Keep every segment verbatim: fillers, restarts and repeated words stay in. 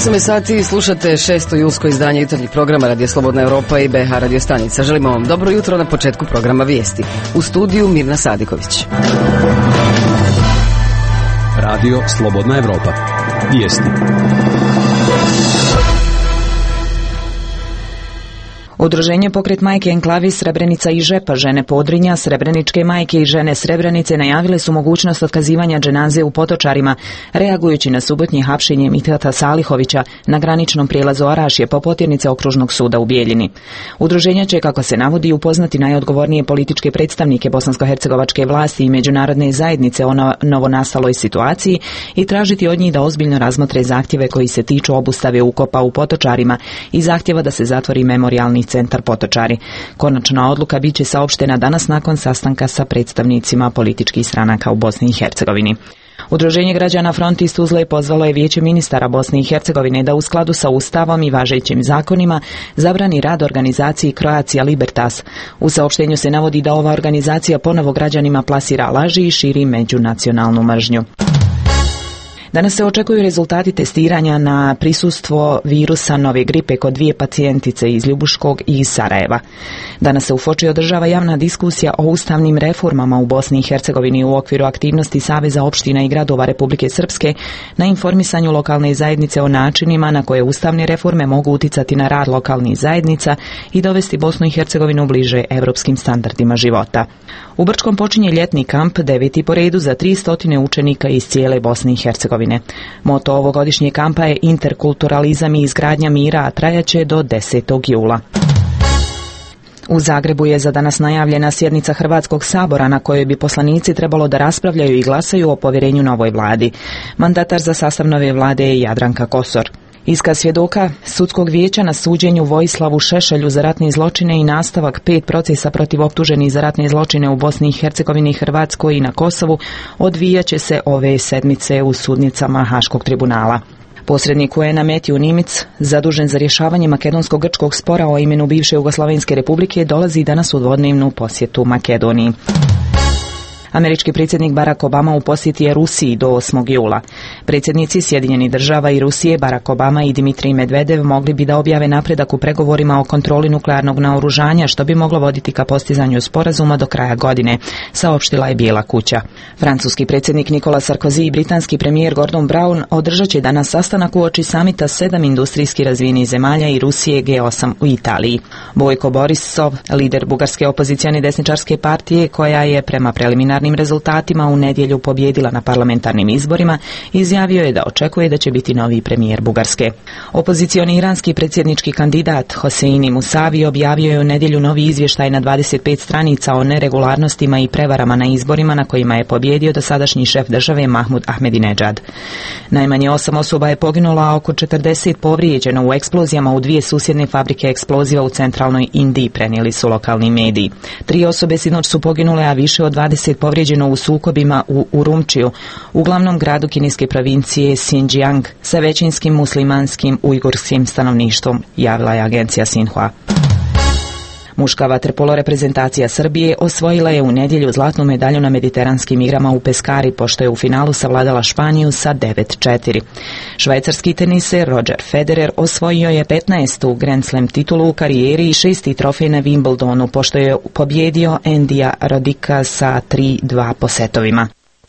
osam sati slušate šesto julsko izdanje jutarnjih programa Radio Slobodna Europa i B H Radio stanica. Želimo vam dobro jutro na početku programa Vijesti. U studiju Mirna Sadiković. Radio Slobodna Europa. Vijesti. Udruženje Pokret majke Enklavi Srebrenica i Žepa, žene Podrinja, Srebreničke majke i žene Srebrenice najavile su mogućnost otkazivanja dženaze u Potočarima, reagujući na subotnje hapšenje Mitata Salihovića na graničnom prijelazu Orašje po potjernice Okružnog suda u Bijeljini. Udruženje će, kako se navodi, upoznati najodgovornije političke predstavnike bosansko-hercegovačke vlasti i međunarodne zajednice o novonastaloj situaciji i tražiti od njih da ozbiljno razmotre zahtjeve koji se tiču obustave ukopa u Potočarima i zahtjeva da se zatvori memorijalni centar Potočari. Konačna odluka bit će saopštena danas nakon sastanka sa predstavnicima političkih stranaka u Bosni i Hercegovini. Udruženje građana Frontist Tuzle pozvalo je Vijeće ministara Bosne i Hercegovine da u skladu sa Ustavom i važećim zakonima zabrani rad organizaciji Croatia Libertas. U saopštenju se navodi da ova organizacija ponovo građanima plasira laži i širi međunacionalnu mržnju. Danas se očekuju rezultati testiranja na prisustvo virusa nove gripe kod dvije pacijentice iz Ljubuškog i iz Sarajeva. Danas se u Foči održava javna diskusija o ustavnim reformama u Bosni i Hercegovini u okviru aktivnosti Saveza opština i gradova Republike Srpske na informisanju lokalne zajednice o načinima na koje ustavne reforme mogu uticati na rad lokalnih zajednica i dovesti Bosnu i Hercegovinu bliže evropskim standardima života. U Brčkom počinje ljetni kamp, deveti po redu za tristo učenika iz cijele Bosne i Hercegovine. Moto ovogodišnjeg kampa je interkulturalizam i izgradnja mira, a trajaće do desetog jula. U Zagrebu je za danas najavljena sjednica Hrvatskog sabora na kojoj bi poslanici trebalo da raspravljaju i glasaju o povjerenju novoj vladi. Mandatar za sastav nove vlade je Jadranka Kosor. Iskaz svjedoka sudskog vijeća na suđenju Vojislavu Šešelju za ratne zločine i nastavak pet procesa protiv optuženih za ratne zločine u Bosni i Hercegovini, Hrvatskoj i na Kosovu odvijat će se ove sedmice u sudnicama Haškog tribunala. Posrednik U N A Metju Nimic, zadužen za rješavanje makedonsko-grčkog spora o imenu bivše Jugoslavenske republike, dolazi danas u dvodnevnu posjetu Makedoniji. Američki predsjednik Barack Obama u posjeti je Rusiji do osmog jula. Predsjednici Sjedinjenih država i Rusije, Barack Obama i Dimitrij Medvedev, mogli bi da objave napredak u pregovorima o kontroli nuklearnog naoružanja, što bi moglo voditi ka postizanju sporazuma do kraja godine, saopštila je Bijela kuća. Francuski predsjednik Nicolas Sarkozy i britanski premijer Gordon Brown održat će danas sastanak uoči samita sedam industrijski razvijenih zemalja i Rusije G osam u Italiji. Bojko Borisov, lider bugarske opozicione desničarske partije, koja je prema preliminarnim rezultatima u nedjelju pobjedila na parlamentarnim izborima, izjavio je da očekuje da će biti novi premijer Bugarske. Opozicioni iranski predsjednički kandidat Hoseini Musavi objavio je u nedjelju novi izvještaj na dvadeset pet stranica o neregularnostima i prevarama na izborima na kojima je pobjedio dosadašnji šef države Mahmud Ahmadinejad. Najmanje osam osoba je poginulo, a oko četrdeset povrijeđeno u eksplozijama u dvije susjedne fabrike eksploziva u centralnoj Indiji, prenijeli su lokalni mediji. Tri osobe sinoć su poginule, a više od dvadeset povrijeđeno u sukobima u Urumčiju, uglavnom gradu kineske provincije Xinjiang, sa većinskim muslimanskim ujgurskim stanovništvom, javila je agencija Sinhua. Muška vaterpolo reprezentacija Srbije osvojila je u nedjelju zlatnu medalju na mediteranskim igrama u Peskari, pošto je u finalu savladala Španiju sa devet četiri. Švajcarski teniser Roger Federer osvojio je petnaestu Grand Slam titulu u karijeri i šesti trofej na Wimbledonu, pošto je pobjedio Endija Rodika sa tri dva po setovima.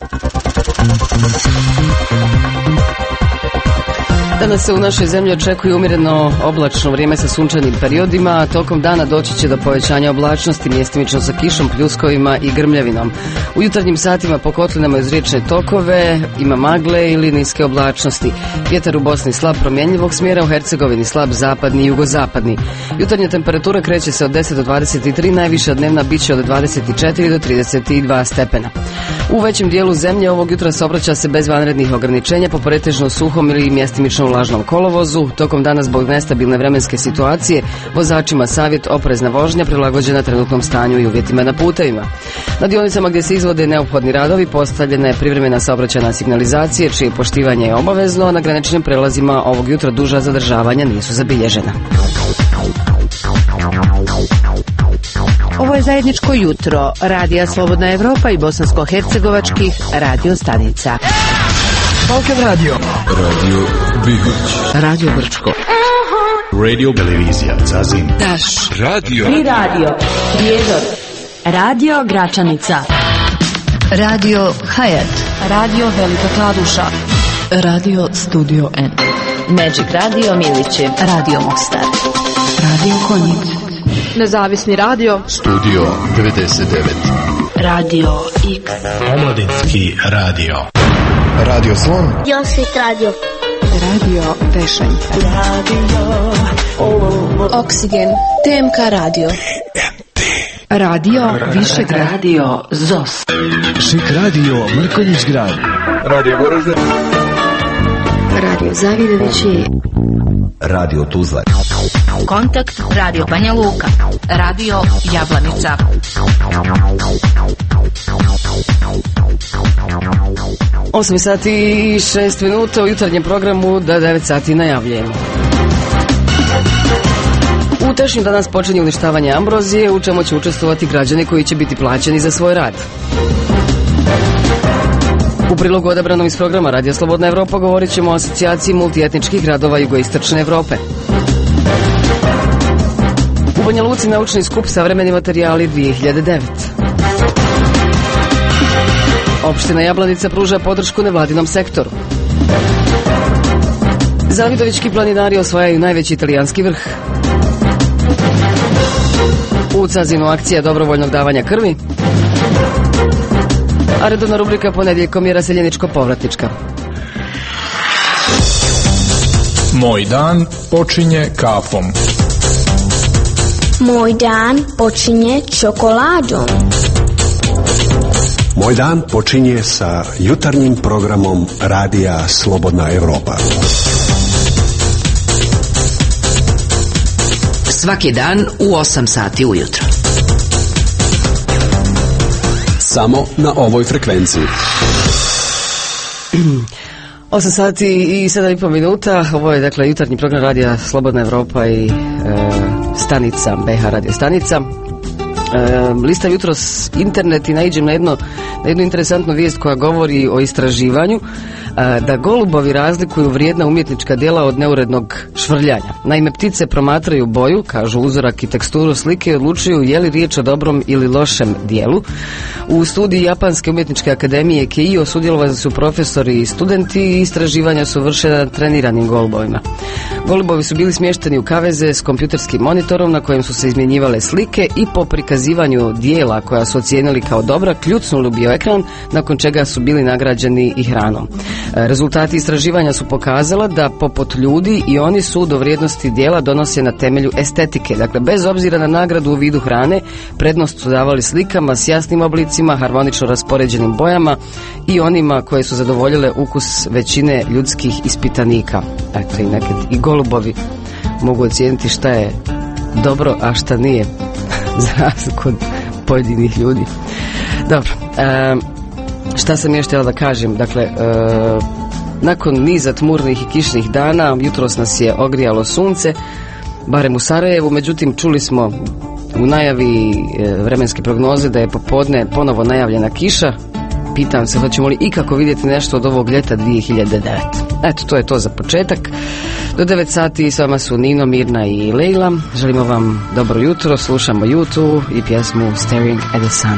Danas se u našoj zemlji očekuje umjereno oblačno vrijeme sa sunčanim periodima, a tokom dana doći će do povećanja oblačnosti, mjestimično sa kišom, pljuskovima i grmljavinom. U jutarnjim satima po kotlinama uz riječne tokove ima magle ili niske oblačnosti. Vjetar u Bosni slab promjenjivog smjera, u Hercegovini slab zapadni i jugozapadni. Jutarnja temperatura kreće se od deset do dvadeset tri, najviša dnevna bit će od dvadeset četiri do trideset dva stepena. U većem dijelu zemlje ovog jutra saobraća se bez vanrednih ograničenja po pretežno suhom ili mjestimično vlažnom kolovozu. Tokom dana zbog nestabilne vremenske situacije vozačima savjet oprezna vožnja prilagođena trenutnom stanju i uvjetima na putevima. Na dionicama gdje se izvode neophodni radovi postavljena je privremena saobraćajna signalizacija, čije poštivanje je obavezno, a na graničnim prelazima ovog jutra duža zadržavanja nisu zabilježena. Ovo je zajedničko jutro Radija Slobodna Europa i bosansko-hercegovačkih radio stanica. Balkan Radio. Radio Bihoć. Radio Brčko. Radio Televizija Zazin. Daš. Radio. I radio. Prijedor. Radio Gračanica. Radio Hayat. Radio Velika Kladuša. Radio Studio N. Magic Radio Milići. Radio Mostar. Radio Konjic. Nezavisni radio. Studio devedeset devet. Radio X. Omladinski radio. Radio Slon. Josip Radio. Radio Pešanica. Radio Oksigen. T M K Radio. Radio Višeg radio ZOS. Šik radio Mrkonjić grad. Radio Goražde. Radio Zavidovići. Radio Tuzla. Kontakt Radio Banja Luka. Radio Jablanica. osam sati i šest minuta u jutarnjem programu da devet sati najavljujemo. U tešnju danas počinje uništavanje ambrozije, u čemu će učestvovati građani koji će biti plaćeni za svoj rad. U prilogu odabranom iz programa Radio Slobodna Evropa govorit ćemo o asocijaciji multietničkih gradova jugoistočne Evrope. U Banja Luci naučni skup Savremeni materijali dvije hiljade devet. Opština Jablanica pruža podršku nevladinom sektoru. Zavidovićki planinari osvajaju najveći italijanski vrh. U Cazinu akcija dobrovoljnog davanja krvi. A redovna rubrika ponedjeljkom je raseljeničko-povratnička. Moj dan počinje kafom. Moj dan počinje čokoladom. Moj dan počinje sa jutarnjim programom Radija Slobodna Evropa. Svaki dan u osam sati ujutro. Samo na ovoj frekvenciji. osam sati i sedam i pol minuta. Ovo je dakle jutarnji program Radija Slobodna Evropa i e, stanica B H radio stanica. E, lista jutros internet i naiđem na, jedno, na jednu interesantnu vijest koja govori o istraživanju e, da golubovi razlikuju vrijedna umjetnička djela od neurednog švrljanja. Naime, ptice promatraju boju, kažu uzorak i teksturu slike i odlučuju je li riječ o dobrom ili lošem dijelu. U studiji Japanske umjetničke akademije Keio sudjelovali su profesori i studenti i istraživanja su vršena na treniranim golubovima. Golubovi su bili smješteni u kaveze s kompjuterskim monitorom na kojem su se izmjenjivale slike i po prikazivanju dijela koja su ocijenili kao dobra kljucnuli u bioekran, nakon čega su bili nagrađeni i hranom. Rezultati istraživanja su pokazala da poput ljudi i oni su do vrijednosti dijela donose na temelju estetike. Dakle, bez obzira na nagradu u vidu hrane, prednost su davali slikama s jasnim oblicima, harmonično raspoređenim bojama i onima koje su zadovoljile ukus većine ljudskih ispitanika. Dakle, i nekad i golubovi mogu ocijeniti šta je dobro, a šta nije, za razliku od pojedinih ljudi. Dobro, e, šta sam još htjela da kažem? Dakle, e, nakon niza tmurnih i kišnih dana, jutros nas je ogrijalo sunce, barem u Sarajevu, međutim čuli smo u najavi e, vremenske prognoze da je popodne ponovo najavljena kiša. Pitam se hoćemo li ikako vidjeti nešto od ovog ljeta dvije hiljade devet. Eto, to je to za početak. Do devet sati s vama su Nino, Mirna i Lejla. Želimo vam dobro jutro, slušamo U dva i pjesmu Staring at the Sun.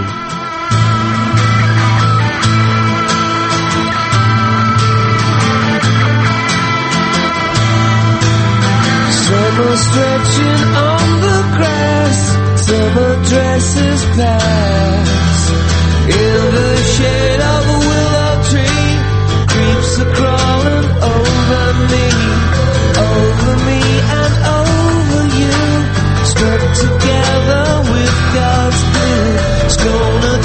Summer stretching on the grass, summer dresses pass. In the shade of a willow tree, creeps are crawling over me, over me and over you. Stuck together with God's glue, it's gonna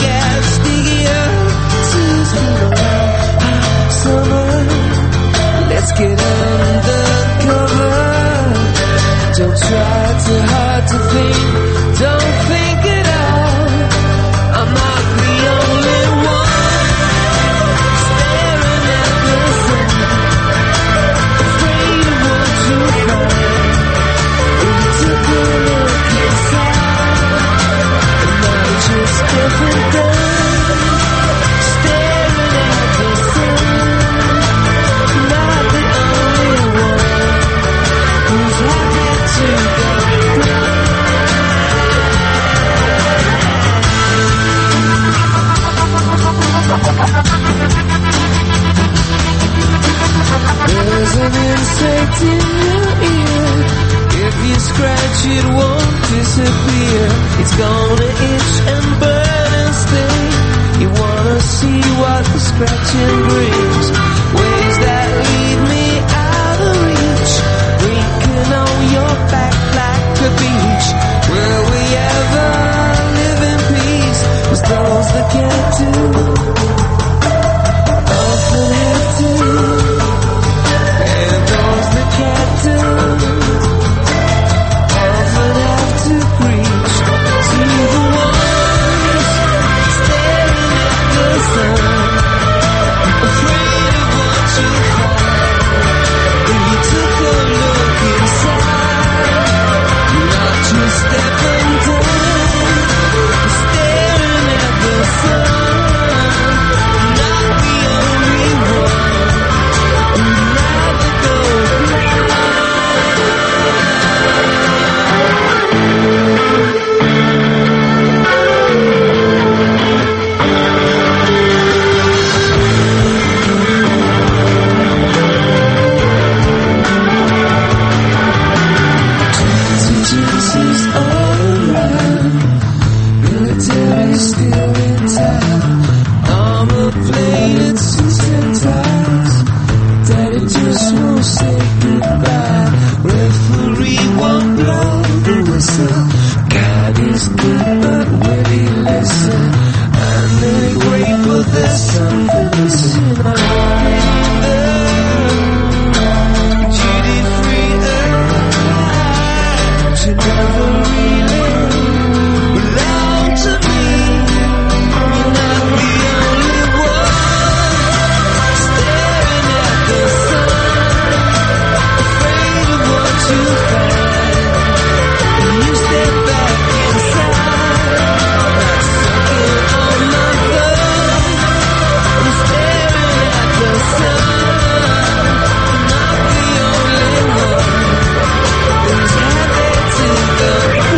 There's an insect in your ear. If you scratch it won't disappear. It's gonna itch and burn and sting. You wanna see what the scratching brings. Ways that lead me out of reach. Breaking on your back like a beach. Will we ever live in peace? Cause those that can't do often have to. And those that can't do often have to preach to the ones staring at the sun, afraid of what you find when you took a look inside. Not just step undone, staring at the sun, not the only one who'd rather go blind. Chances all around, military still in town. Armor plated suits and ties. Daddy just won't say goodbye. Referee won't blow the whistle. God is good, but will he listen? I'm really grateful there's something missing. I'm duty free earth. You never really belong to me. You're not the only one staring at the sun, afraid of what you find when you step back inside. Not sucking on my thumb, I'm staring at the sun. Not the only one who's headed to the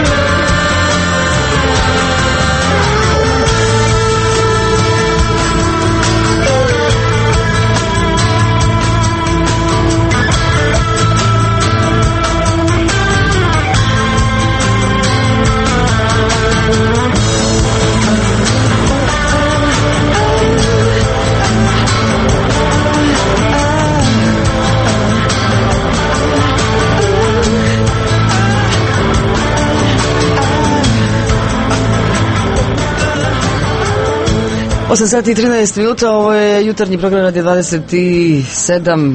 osam sati i trinaest minuta, ovo je jutarnji program Radio dvadeset sedam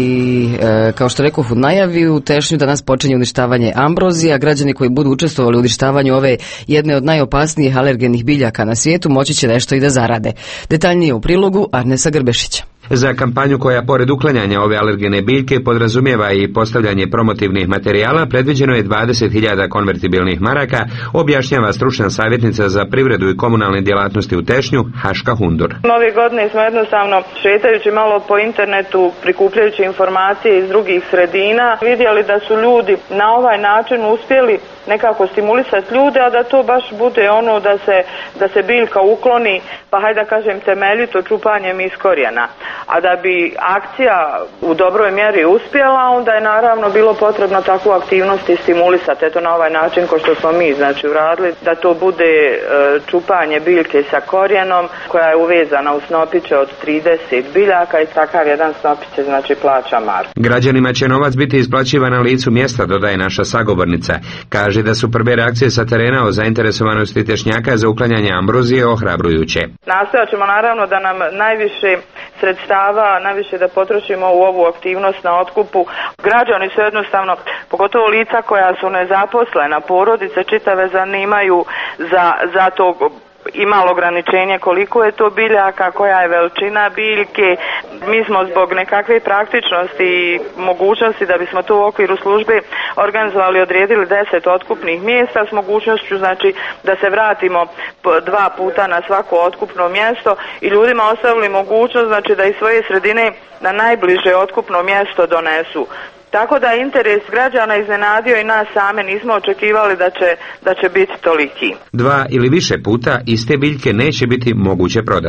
i e, kao što rekoh u najavi, u Tešnju danas počinje uništavanje ambrozija. Građani koji budu učestvovali u uništavanju ove jedne od najopasnijih alergenih biljaka na svijetu moći će nešto i da zarade. Detaljnije u prilogu Arnesa Grbešića. Za kampanju koja pored uklanjanja ove alergene biljke podrazumijeva i postavljanje promotivnih materijala predviđeno je dvadeset hiljada konvertibilnih maraka, objašnjava stručna savjetnica za privredu i komunalne djelatnosti u Tešnju, Haška Hundur. Ove godine smo jednostavno šetajući malo po internetu, prikupljajući informacije iz drugih sredina, vidjeli da su ljudi na ovaj način uspjeli nekako stimulisati ljude, a da to baš bude ono da se, da se biljka ukloni, pa hajde da kažem temeljito čupanjem iz korijena. A da bi akcija u dobroj mjeri uspjela, onda je naravno bilo potrebno takvu aktivnost i stimulisati. Eto na ovaj način ko što smo mi znači uradili, da to bude e, čupanje biljke sa korijenom koja je uvezana u snopiće od trideset biljaka i takav jedan snopiće znači plaća marku. Građanima će novac biti isplaćivan na licu mjesta, dodaje naša sagovornica. Kaže da su prve reakcije sa terena o zainteresovanosti Tešnjaka za uklanjanje ambrozije ohrabrujuće. Nastojat ćemo naravno da nam najviše sredstava, najviše da potrošimo u ovu aktivnost na otkupu. Građani su jednostavno, pogotovo lica koja su nezaposlena, porodice čitave zanimaju za, za to imalo ograničenje koliko je to biljaka, koja je veličina biljke. Mi smo zbog nekakve praktičnosti i mogućnosti da bismo to u okviru službe organizovali, odredili deset otkupnih mjesta s mogućnošću znači da se vratimo dva puta na svako otkupno mjesto i ljudima ostavili mogućnost znači da iz svoje sredine na najbliže otkupno mjesto donesu. Tako da interes građana iznenadio i nas same, nismo očekivali da će, da će biti toliki. Dva ili više puta iste biljke neće biti moguće prodati.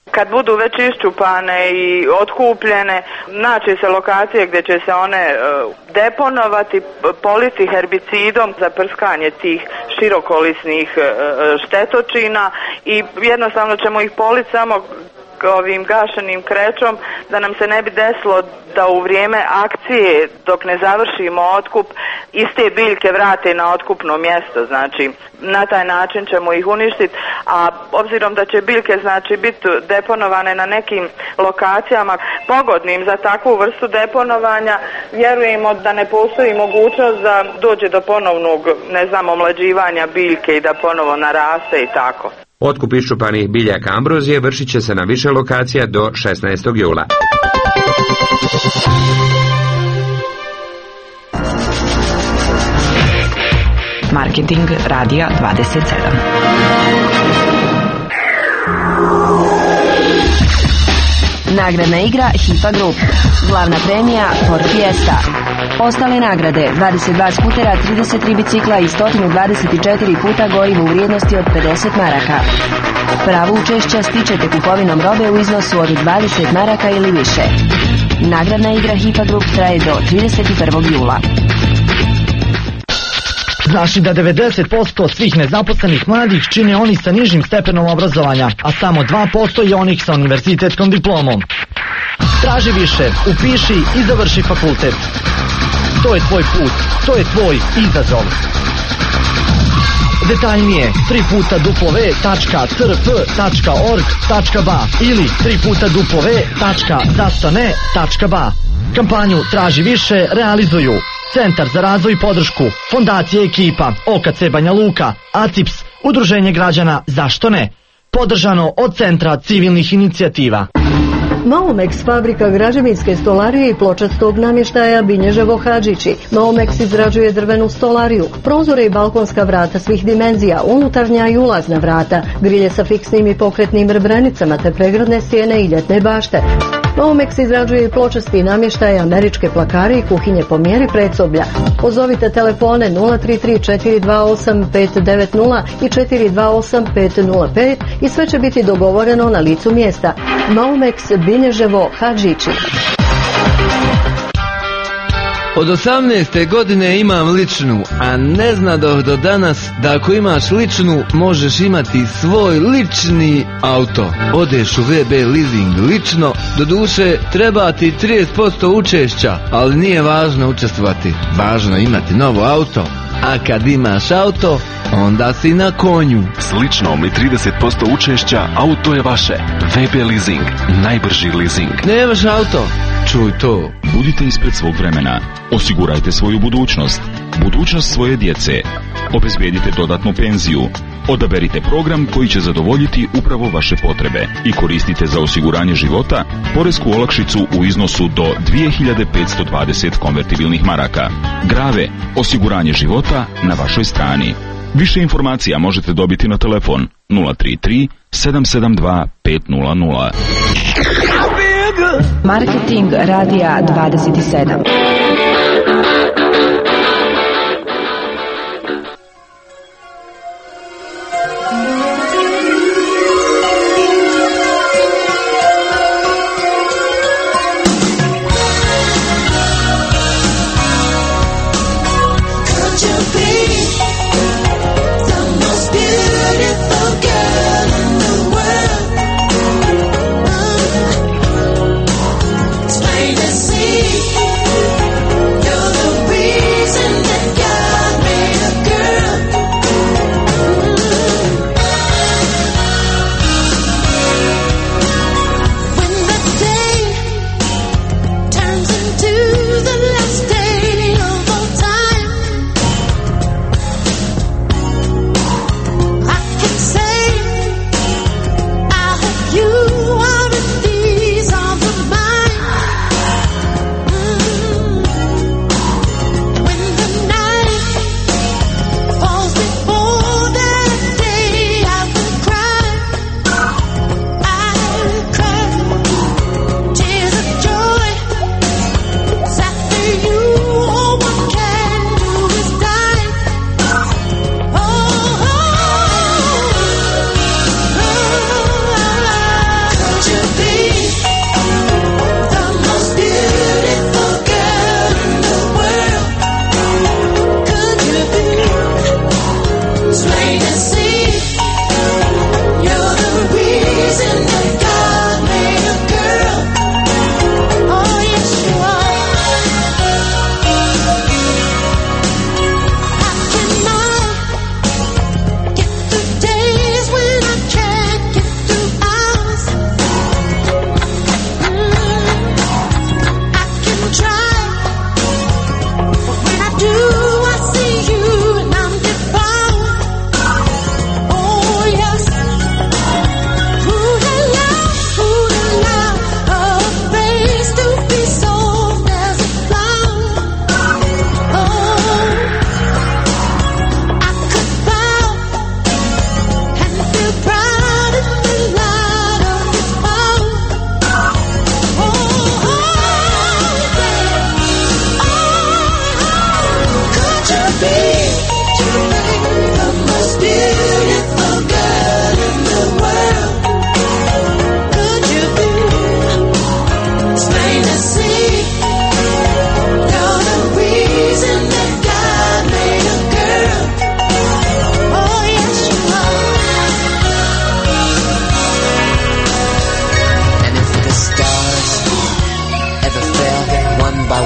Kad budu već iščupane i otkupljene, naći se lokacije gdje će se one e, deponovati, politi herbicidom za prskanje tih širokolisnih e, štetočina i jednostavno ćemo ih politi samo ovim gašenim krećom da nam se ne bi desilo da u vrijeme akcije dok ne završimo otkup iste biljke vrate na otkupno mjesto, znači na taj način ćemo ih uništiti, a obzirom da će biljke znači biti deponovane na nekim lokacijama pogodnim za takvu vrstu deponovanja, vjerujemo da ne postoji mogućnost da dođe do ponovnog, ne znam, omlađivanja biljke i da ponovo naraste i tako. Otkup iščupanih biljaka ambrozije vršit će se na više lokacija do šesnaestog jula. Marketing Radija dvadeset sedam. Nagradna igra Hipa Group. Glavna premija Ford Fiesta. Ostale nagrade: dvadeset dva skutera, trideset tri bicikla i sto dvadeset četiri puta gorivo u vrijednosti od pedeset maraka. Pravo učešća stičete kupovinom robe u iznosu od dvadeset maraka ili više. Nagradna igra Hipa Group traje do trideset prvog jula. Znaš li da devedeset posto svih nezaposlenih mladih čine oni sa nižim stepenom obrazovanja, a samo dva posto je onih sa univerzitetskom diplomom? Traži više, upiši i završi fakultet. To je tvoj put, to je tvoj izazov. Detaljnije tri puta w tačka c r p tačka org tačka b a ili tri puta w tačka zašto ne tačka b a. Kampanju Traži više realizuju Centar za razvoj i podršku, Fondacija Ekipa, O K C Banja Luka, A C I P S, Udruženje građana Zašto ne, podržano od Centra civilnih inicijativa. Maomex, fabrika građevinske stolarije i pločastog namještaja Binježevo Hadžići. Maomex izrađuje drvenu stolariju, prozore i balkonska vrata svih dimenzija, unutarnja i ulazna vrata, grilje sa fiksnim i pokretnim rebrenicama te pregradne stijene i ljetne bašte. Maomex izrađuje i pločasti namještaj, američke plakare i kuhinje po mjeri predsoblja. Pozovite telefone nula tri tri četiri dva osam pet devet nula i četiri dva osam pet nula pet i sve će biti dogovoreno na licu mjesta. Maomex, Binježevo Hadžići. Od osamnaeste godine imam ličnu, a ne znadoh do danas da ako imaš ličnu možeš imati svoj lični auto. Odeš u V B leasing lično, doduše treba ti trideset posto učešća, ali nije važno učestvovati, važno imati novo auto. A kad imaš auto, onda si na konju. S ličnom i trideset posto učešća auto je vaše. V B leasing, najbrži leasing. Nemaš auto? Čuj to. Budite ispred svog vremena. Osigurajte svoju budućnost. Budućnost svoje djece. Obezbijedite dodatnu penziju. Odaberite program koji će zadovoljiti upravo vaše potrebe i koristite za osiguranje života poresku olakšicu u iznosu do dvije hiljade petsto dvadeset konvertibilnih maraka. Grave, osiguranje života na vašoj strani. Više informacija možete dobiti na telefon nula tri tri sedam sedam dva pet nula nula. Marketing Radija dvadeset sedam. Plain to see.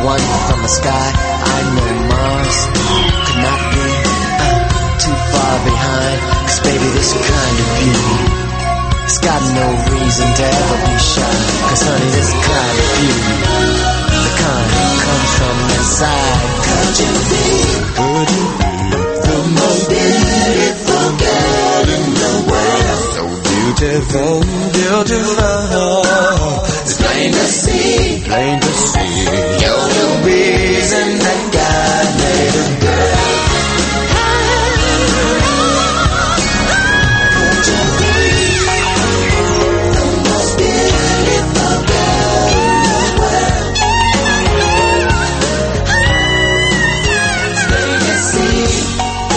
one from the sky. I know Mars could not be uh, too far behind. Cause baby, this kind of beauty, it's got no reason to ever be shy. Cause honey, this kind of beauty, the kind that comes from inside. Could you be, could you be the most beautiful girl in the world? So beautiful, beautiful. It's plain to see, plain to see. You're the reason that God made a girl. Could you be the most beautiful girl in the world? It's plain to see.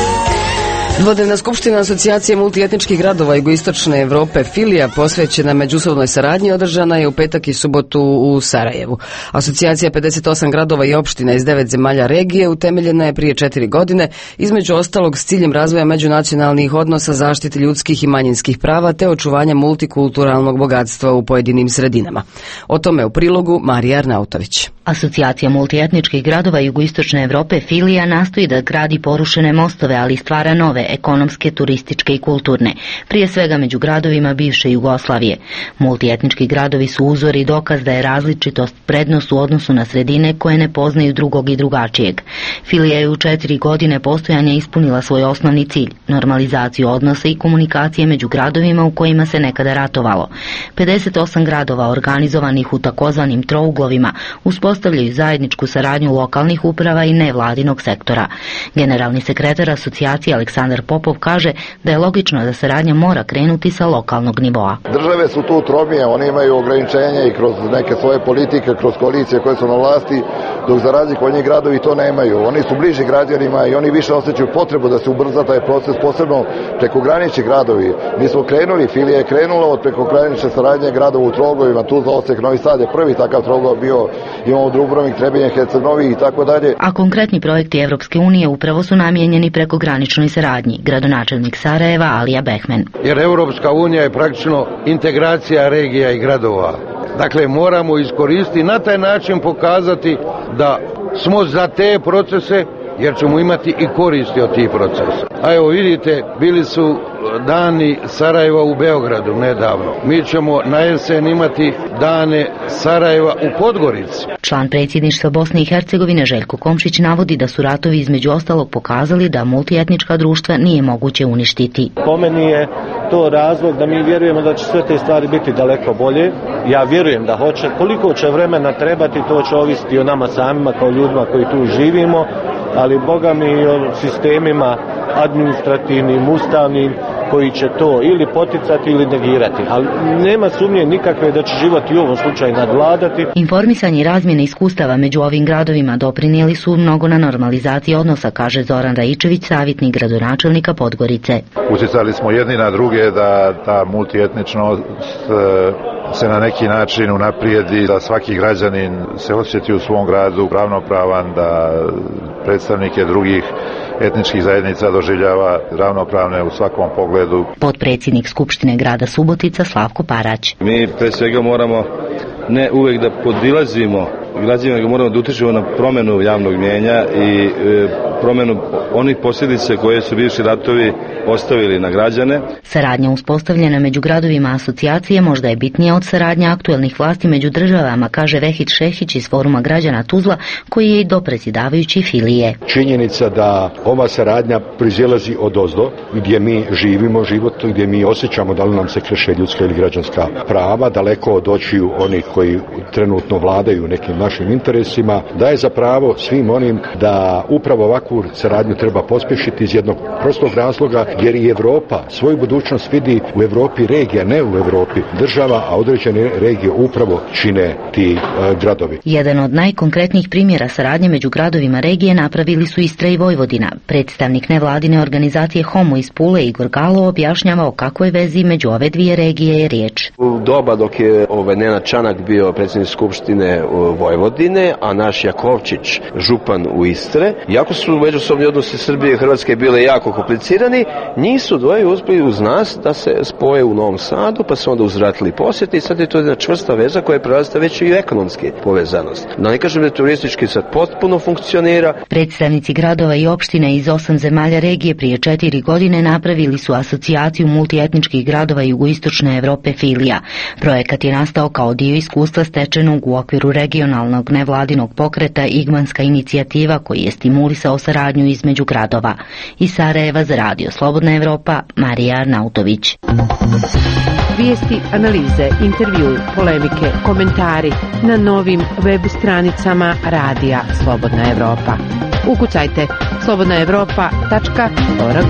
Dvodnevna skupština Asocijacije multietničkih gradova Jugoistočne Europe Filija posvećena međusobnoj saradnji održana je u petak i subotu u Sarajevu. Asocijacija pedeset osam gradova i opština iz devet zemalja regije utemeljena je prije četiri godine, između ostalog s ciljem razvoja međunacionalnih odnosa, zaštite ljudskih i manjinskih prava te očuvanja multikulturalnog bogatstva u pojedinim sredinama. O tome u prilogu Marija Arnautović. Asocijacija multietničkih gradova Jugoistočne Europe Filija nastoji da gradi porušene mostove, ali stvara nove, ekonomske, turističke i kulturne, prije svega među gradovima bivše Jugoslavije. Multietnički gradovi su uzor i dokaz da je različitost prednost u odnosu na sredine koje ne poznaju drugog i drugačijeg. Filija je u četiri godine postojanja ispunila svoj osnovni cilj, normalizaciju odnosa i komunikacije među gradovima u kojima se nekada ratovalo. pedeset osam gradova organizovanih u takozvanim trouglovima uspostavljaju zajedničku saradnju lokalnih uprava i nevladinog sektora. Generalni sekretar asocijacije Aleksandar Popov kaže da je logično da saradnja mora krenuti sa lokalnog nivoa. Države su tu tromije, one imaju ograničenja i kroz neke svoje politike, kroz koalicije koje su na vlasti, dok za razliku od njih gradovi to nemaju. Oni su bliži građanima i oni više osjećaju potrebu da se ubrza taj proces, posebno prekogranični gradovi. Mi smo krenuli, Filija je krenula od prekogranične saradnje gradova u trogovima, Tuzla, Osijek, Novi Sad je prvi takav trogao bio, imamo Dubrovnik, Trebinje, Herceg-Novi i tako dalje. A konkretni projekti Evropske unije upravo su namijenjeni prekograničnoj saradnji, gradonačelnik Sarajeva Alija Behmen. Jer Europska unija je praktično integracija regija i gradova. Dakle, moramo iskoristiti na taj način pokazati da smo za te procese, jer ćemo imati i koristi od tih procesa. A evo vidite, bili su dani Sarajeva u Beogradu nedavno. Mi ćemo na jesen imati dane Sarajeva u Podgorici. Član predsjedništva Bosne i Hercegovine Željko Komšić navodi da su ratovi između ostalog pokazali da multietnička društva nije moguće uništiti. Po meni je to razlog da mi vjerujemo da će sve te stvari biti daleko bolje. Ja vjerujem da hoće. Koliko će vremena trebati, to će ovisiti o nama samima kao ljudima koji tu živimo, ali Boga mi i o sistemima administrativnim, ustavnim, koji će to ili poticati ili negirati. Ali nema sumnje nikakve da će život i u ovom slučaju nadvladati. Informisanje i razmjene iskustava među ovim gradovima doprinijeli su mnogo na normalizaciji odnosa, kaže Zoran Raičević, savjetnik gradonačelnika Podgorice. Utjecali smo jedni na druge da ta multietničnost se na neki način unaprijedi, da svaki građanin se osjeti u svom gradu ravnopravan, da predstavnike drugih etničkih zajednica doživljava ravnopravne u svakom pogledu. Potpredsjednik Skupštine grada Subotica Slavko Parać. Mi pre svega moramo ne uvek da podilazimo građanima, nego moramo da utičemo na promenu javnog mjenja i e, promenu onih posljedica koje su bivši ratovi ostavili na građane. Saradnja uspostavljena među gradovima asocijacije možda je bitnija od saradnja aktuelnih vlasti među državama, kaže Vehid Šehić iz Foruma građana Tuzla, koji je i dopredsjedavajući Filije. Činjenica da ova saradnja proizilazi odozdo, gdje mi živimo život, gdje mi osjećamo da li nam se krše ljudska ili građanska prava, daleko od očiju onih koji trenutno vladaju nekim našim interesima, daje za pravo svim onim da upravo ovakvu saradnju treba pospješiti iz jednog prostog razloga, jer i Europa svoju budućnost vidi u Europi regija, ne u Europi država, a određene regije upravo čine ti uh, gradovi. Jedan od najkonkretnijih primjera saradnje među gradovima regije napravili su Istra i Vojvodina. Predstavnik nevladine organizacije Homo iz Pule Igor Galo objašnjava o kakvoj vezi među ove dvije regije je riječ. U doba dok je ovaj Nenad Čanak bio predsjednik Skupštine Vojvodine, a naš Jakovčić župan u Istre, jako su su međusobni odnosi Srbije i Hrvatske bile jako komplicirani, njih su dvoje uspjeli uz nas da se spoje u Novom Sadu, pa su onda uzvratili posjeti i sad je to jedna čvrsta veza koja prerasta već i u ekonomski povezanost. Da ne kažem da turistički sad potpuno funkcionira. Predstavnici gradova i opština iz osam zemalja regije prije četiri godine napravili su asocijaciju multietničkih gradova jugoistočne Evrope Filija. Projekat je nastao kao dio iskustva stečenog u okviru regionalnog nevladinog pokreta Igmanska inicijativa koji je stimulisao saradnju između gradova. Iz Sarajeva za Radio Slobodna Evropa, Marija Arnautović. Vijesti, analize, intervju, polemike, komentari na novim web stranicama Radija Slobodna Evropa. Ukucajte slobodna evropa tačka org.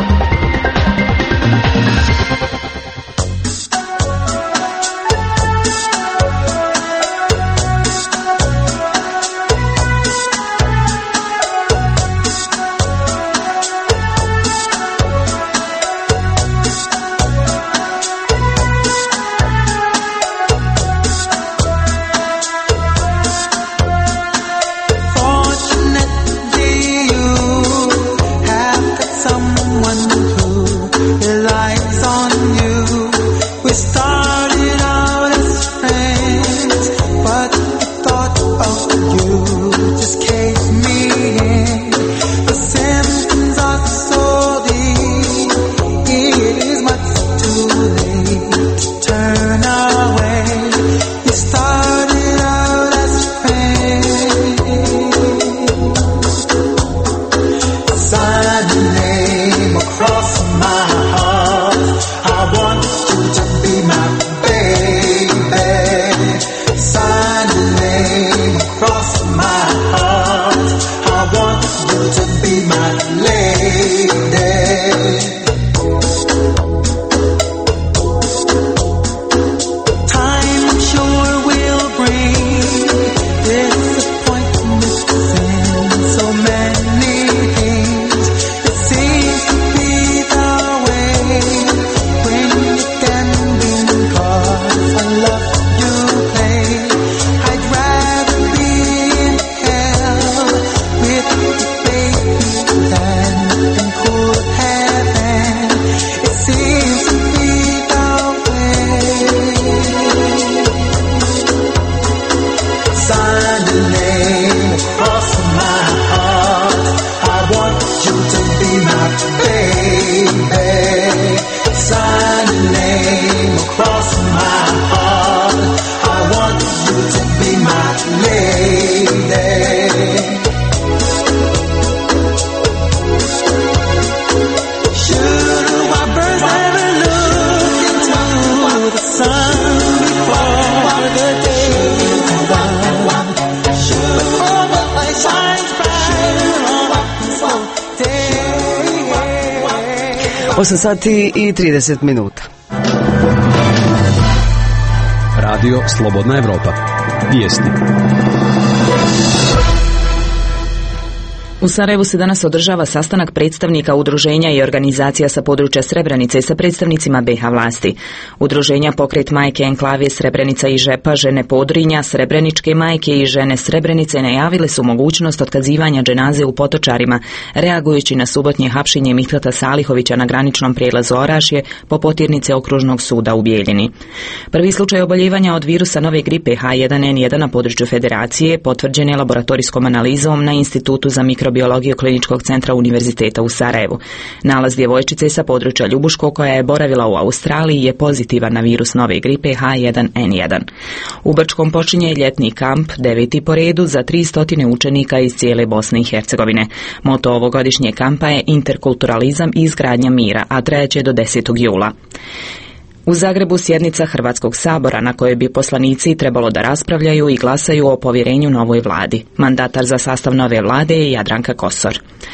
osam sati i trideset minuta. Radio Slobodna Evropa. Vijesti. U Sarajevu se danas održava sastanak predstavnika udruženja i organizacija sa područja Srebrenice sa predstavnicima be ha vlasti. Udruženja Pokret majke Enklave Srebrenica i Žepa, žene Podrinja, Srebreničke majke i žene Srebrenice najavile su mogućnost otkazivanja dženaze u Potočarima, reagujući na subotnje hapšenje Mihlata Salihovića na graničnom prijelazu Orašje po potirnice Okružnog suda u Bijeljini. Prvi slučaj oboljevanja od virusa nove gripe ha jedan en jedan na području Federacije potvrđen je laboratorijskom analizom na Institutu za mikro biologiju Kliničkog centra Univerziteta u Sarajevu. Nalaz djevojčice sa područja Ljubuško koja je boravila u Australiji je pozitivan na virus nove gripe ha jedan en jedan. U Brčkom počinje ljetni kamp, deveti po redu za tristo učenika iz cijele Bosne i Hercegovine. Moto ovogodišnje kampa je interkulturalizam i izgradnja mira, a trajaće do desetog jula. U Zagrebu sjednica Hrvatskog sabora na kojoj bi poslanici trebalo da raspravljaju i glasaju o povjerenju novoj vladi. Mandatar za sastav nove vlade je Jadranka Kosor.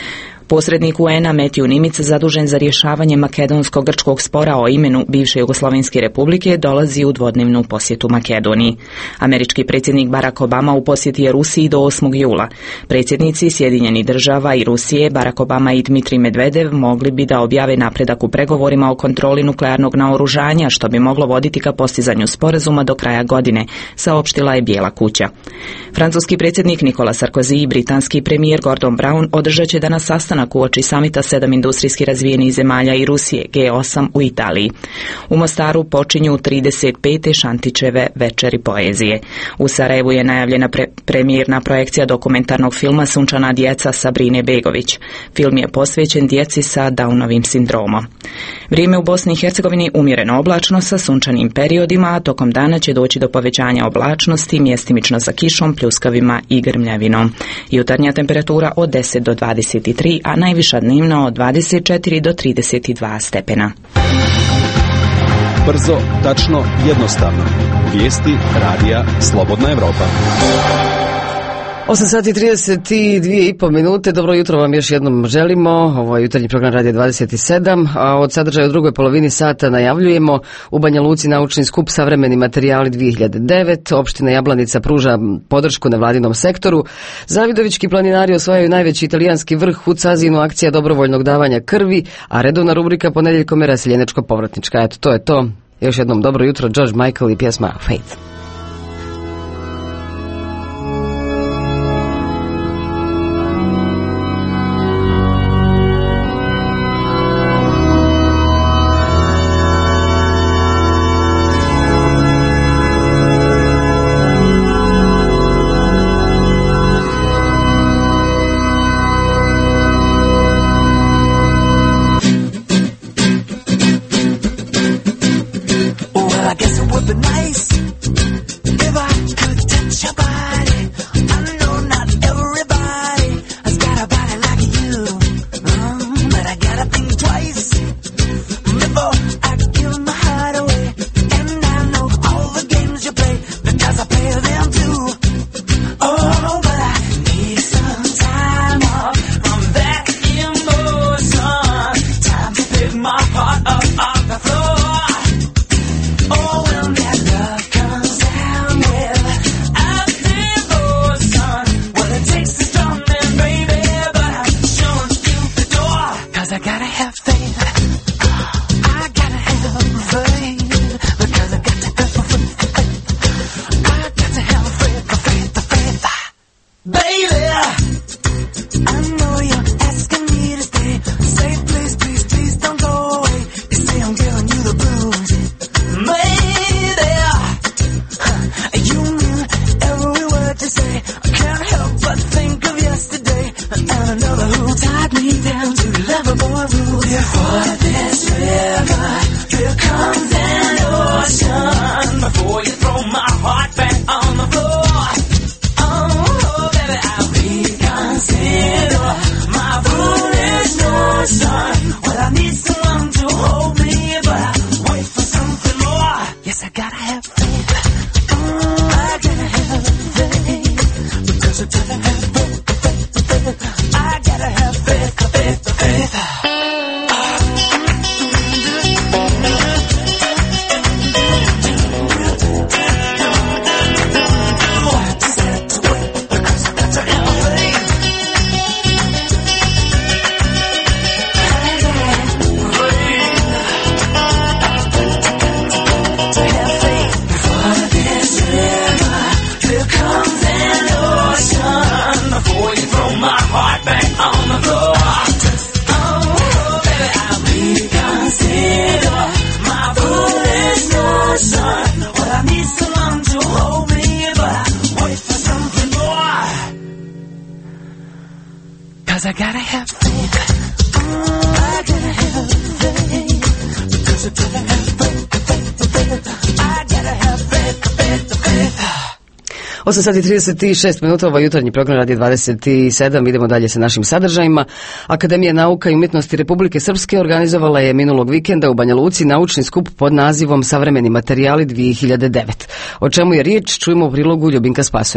Posrednik U N-a Matthew Nimitz, zadužen za rješavanje makedonsko-grčkog spora o imenu bivše Jugoslovenske republike, dolazi u dvodnevnu posjetu Makedoniji. Američki predsjednik Barack Obama u posjeti je Rusiji do osmog jula. Predsjednici Sjedinjenih država i Rusije, Barack Obama i Dmitrij Medvedev, mogli bi da objave napredak u pregovorima o kontroli nuklearnog naoružanja, što bi moglo voditi ka postizanju sporazuma do kraja godine, saopštila je Bijela kuća. Francuski predsjednik Nicolas Sarkozy i britanski premijer Gordon Brown održat će danas sastanak uoči samita sedam industrijski razvijenih zemalja i Rusije G osam u Italiji. U Mostaru počinju trideset pete Šantićeve večeri poezije. U Sarajevu je najavljena pre- premijerna projekcija dokumentarnog filma Sunčana djeca Sabrine Begović. Film je posvećen djeci sa Downovim sindromom. Vrijeme u Bosni i Hercegovini umjereno oblačno sa sunčanim periodima, a tokom dana će doći do povećanja oblačnosti, mjestimično sa kišom, pljuskavima i grmljavinom. Jutarnja temperatura od deset do dvadeset tri, a najviša dnevna od dvadeset četiri do trideset dva stepena. Brzo, tačno, jednostavno. Vijesti radija Slobodna Evropa. osam sati i trideset dvije i pol minute. Dobro jutro vam još jednom želimo. Ovo je jutarnji program Radija dvadeset sedam, a od sadržaja u drugoj polovini sata najavljujemo u Banja Luci naučni skup Savremeni materijali dvije hiljade devet. Opština Jablanica pruža podršku nevladinom sektoru. Zavidovićki planinari osvajaju najveći italijanski vrh u Cazinu, akcija dobrovoljnog davanja krvi, a redovna rubrika ponedjeljkom je raseljenečko-povratnička. Eto, to je to. Još jednom dobro jutro, George Michael i pjesma Faith. osam sati i trideset šest minuta, ovo je jutarnji program Radija dvadeset sedam. Idemo dalje sa našim sadržajima. Akademija nauka i umjetnosti Republike Srpske organizovala je minulog vikenda u Banja Luci naučni skup pod nazivom Savremeni materijali dvije hiljade devet. O čemu je riječ, čujemo u prilogu Ljubinka Spasojevića.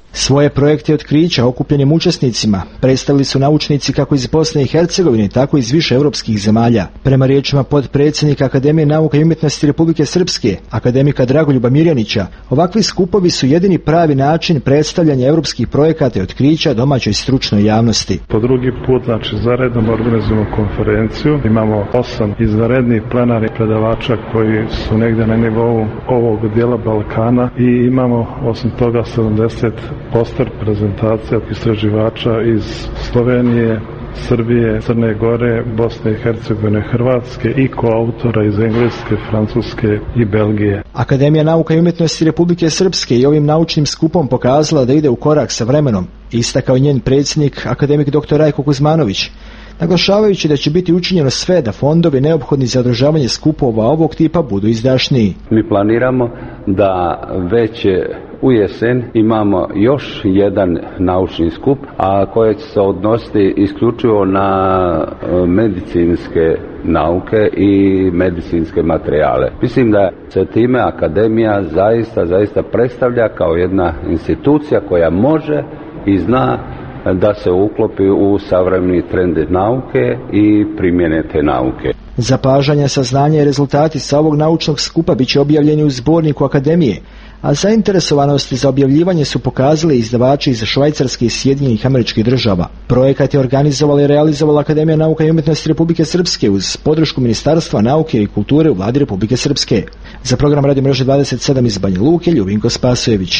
Svoje projekte i otkrića okupljenim učesnicima predstavili su naučnici kako iz Bosne i Hercegovine, tako i iz više europskih zemalja. Prema riječima potpredsjednika Akademije nauka i umjetnosti Republike Srpske, akademika Dragoljuba Mirjanića, ovakvi skupovi su jedini pravi način predstavljanja europskih projekata i otkrića domaćoj stručnoj javnosti. Po drugi put, znači, zaredom organizujemo konferenciju. Imamo osam izvanrednih plenarnih predavača koji su negdje na nivou ovog dijela Balkana i imamo osim toga sedamdeset poster prezentacija istraživača iz Slovenije, Srbije, Crne Gore, Bosne i Hercegovine, Hrvatske i koautora iz Engleske, Francuske i Belgije. Akademija nauka i umjetnosti Republike Srpske i ovim naučnim skupom pokazala da ide u korak sa vremenom, istakao njen predsjednik, akademik doktor Rajko Kuzmanović, naglašavajući da će biti učinjeno sve da fondovi neophodni za održavanje skupova ovog tipa budu izdašniji. Mi planiramo da već u jesen imamo još jedan naučni skup, a koje će se odnositi isključivo na medicinske nauke i medicinske materijale. Mislim da se time akademija zaista, zaista predstavlja kao jedna institucija koja može i zna da se uklopi u savremeni trend nauke i primjene te nauke. Zapažanja, saznanja i rezultati sa ovog naučnog skupa bit će objavljeni u zborniku akademije, a zainteresovanosti za objavljivanje su pokazali izdavači iz Švajcarske i Sjedinjenih Američkih Država. Projekat je organizovala i realizovala Akademija nauka i umjetnosti Republike Srpske uz podršku Ministarstva nauke i kulture u vladi Republike Srpske. Za program Radio mreže dvadeset sedam iz Banja Luke, Ljubinko Spasojević.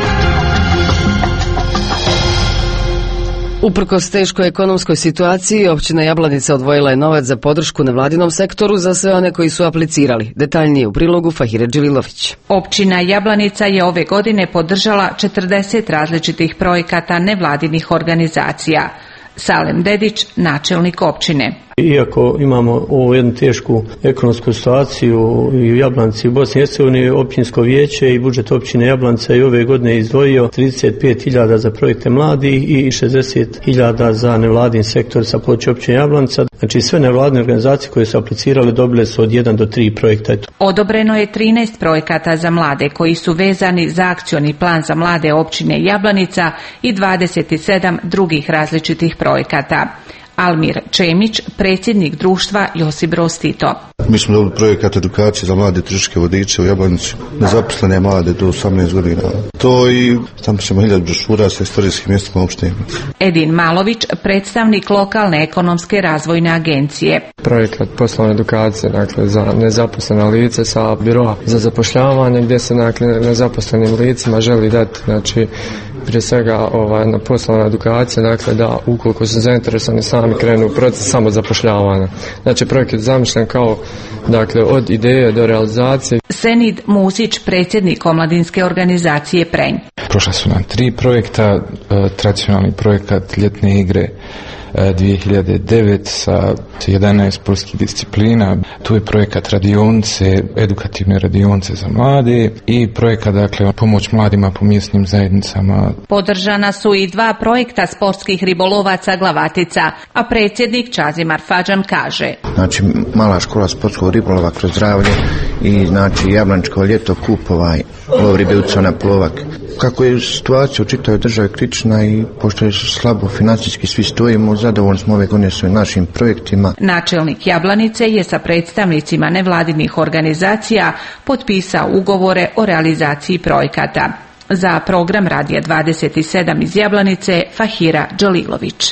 Uprkos teškoj ekonomskoj situaciji, općina Jablanica odvojila je novac za podršku nevladinom sektoru za sve one koji su aplicirali. Detaljnije u prilogu Fahire Džililović. Općina Jablanica je ove godine podržala četrdeset različitih projekata nevladinih organizacija. Salem Dedić, načelnik općine. Iako imamo ovu jednu tešku ekonomsku situaciju i u Jablanci i u Bosni i Hercegovini, općinsko vijeće i budžet općine Jablanca i ove godine izdvojio trideset pet hiljada za projekte mladih i šezdeset hiljada za nevladin sektor sa područja općine Jablanca. Znači sve nevladine organizacije koje su aplicirale dobile su od jedan do tri projekta. Odobreno je trinaest projekata za mlade koji su vezani za akcioni plan za mlade općine Jablanica i dvadeset sedam drugih različitih projekata. Almir Čemić, predsjednik društva Josip Broz Tito. Mi smo dobili projekat edukacije za mlade turističke vodiče u Jablanici, nezaposlene mlade do osamnaest godina. To i tamo ćemo hiljadu brošura sa istorijskim mjestima opštine. Edin Malović, predstavnik lokalne ekonomske razvojne agencije. Projekat poslovne edukacije, dakle, za nezaposlena lice sa biroa za zapošljavanje, gdje se, dakle, nezaposlenim licima želi dati, znači, prije svega ovaj, na poslovna edukacija, dakle, da ukoliko su zainteresovani sami krenu u proces samozapošljavanja. Znači, projekt je zamišljen kao, dakle, od ideje do realizacije. Senid Musić, predsjednik omladinske organizacije Prenj. Prošla su nam tri projekta, tradicionalni projekat ljetne igre dvije hiljade devet sa jedanaest sportskih disciplina. Tu je projekat radionice, edukativne radionice za mlade i projekat, dakle, pomoć mladima po mjesnim zajednicama. Podržana su i dva projekta sportskih ribolovaca Glavatica, a predsjednik Čazimar Fadžan kaže: Znači, mala škola sportskog ribolova kroz zdravlje i, znači, Jablančko ljeto kup ovaj lov ribica na plovak. Kako je situacija u čitavoj državi kritična i pošto je slabo financijski svi stojimo, zadovoljni smo ove godine s našim projektima. Načelnik Jablanice je sa predstavnicima nevladinih organizacija potpisao ugovore o realizaciji projekata. Za program Radija dvadeset sedam iz Jablanice, Fahira Džalilović.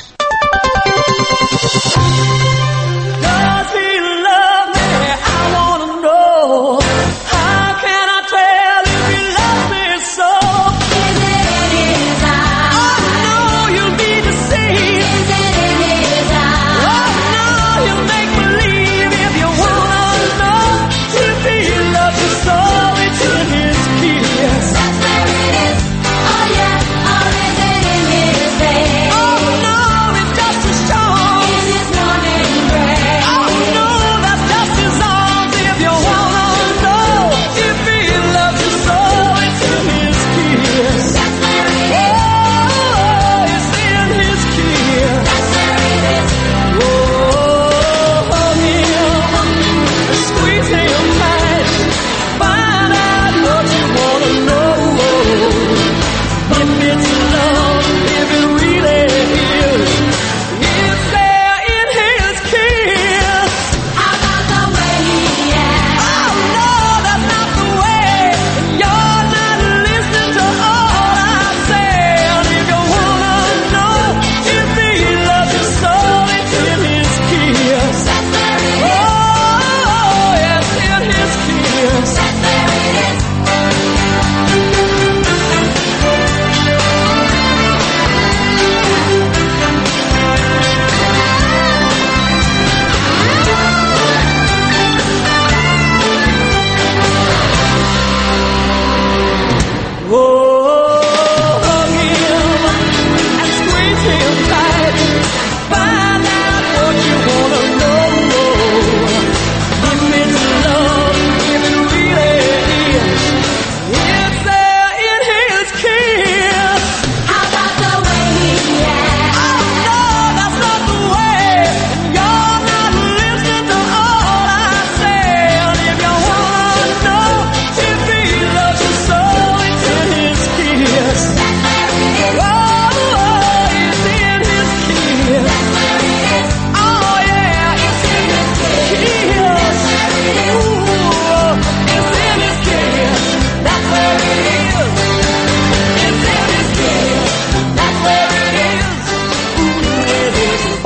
Oh,